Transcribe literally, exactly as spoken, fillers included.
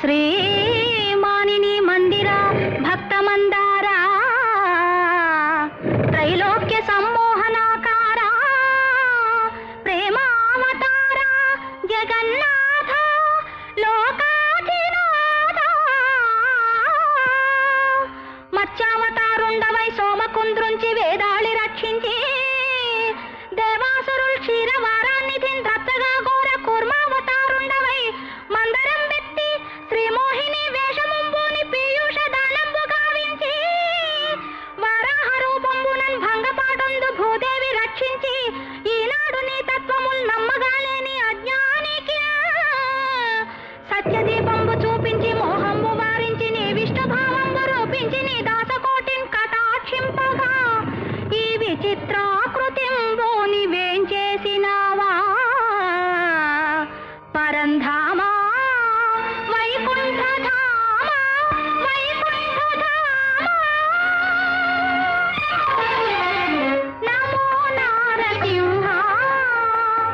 శ్రీమానిని మందిర భక్త మందారా త్రైలోక్య సమ్మోహనాకార ప్రేమావతార జగన్నాథ లోకాధినాథ మత్స్యావతారుండవై సోమకుంద్రుంచి వేదాళి రక్షించి దేవాసురుల్ క్షీరవారాన్నిధిన్ దత్తగా ఘోర కూర్మావతారుండవై మందరం వెత్తి శ్రీమోహిని వేషముంబోని పీయూష దానంబు గావించి వరాహ రూపంబునన్ భంగపాటందు భూదేవి రక్షించి ఈనాడు నీ తత్వముల్ నమ్మగాలేని అజ్ఞానికి సత్యదీపంబు చూ